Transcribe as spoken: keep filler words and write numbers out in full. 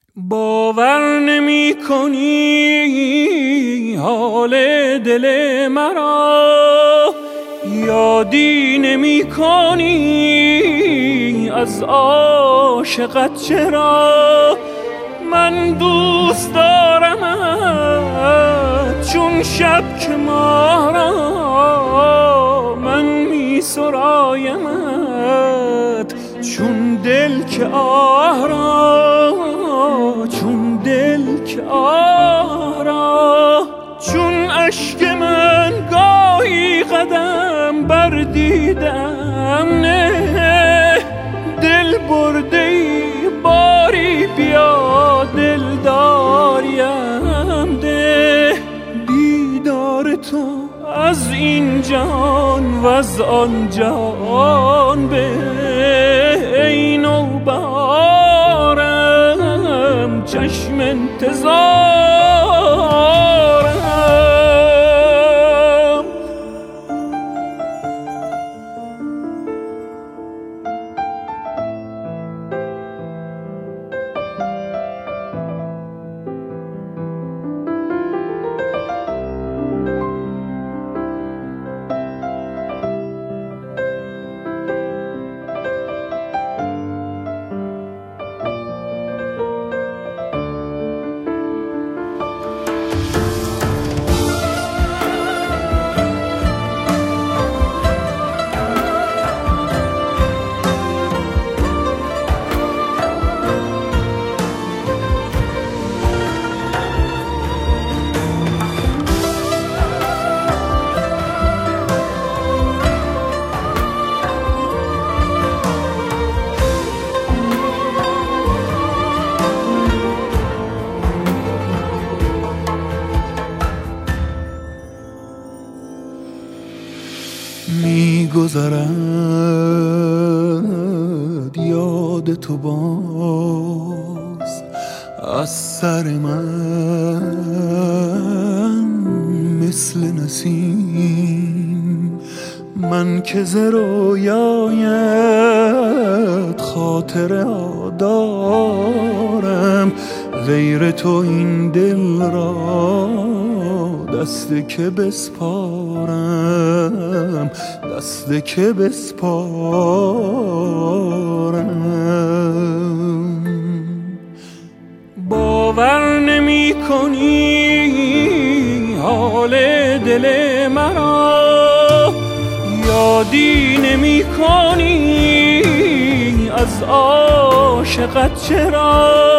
باور نمی کنی حال دل مرا، یادی نمی کنی از عاشقت چرا. من دوست دارمت چون شب که ماه را، من می سرایمت چون دل که آه را، چون دل که آه را. چون اشک من گاهی قدم بر دیدم نه، دل برده ای باری بیا دل داریم ده. دیدار تو از این جهان و از آن جهان به، ای نوبهارم چشم انتظارم. می گذرد یاد تو باز از سر من مثل نسیم. من که ز رویایت خاطره ها دارم، غیر تو این دل را دست که بسپارم، دست که بسپارم. باور نمی کنی حال دل مرا، یادی نمی کنی از عاشقت چرا.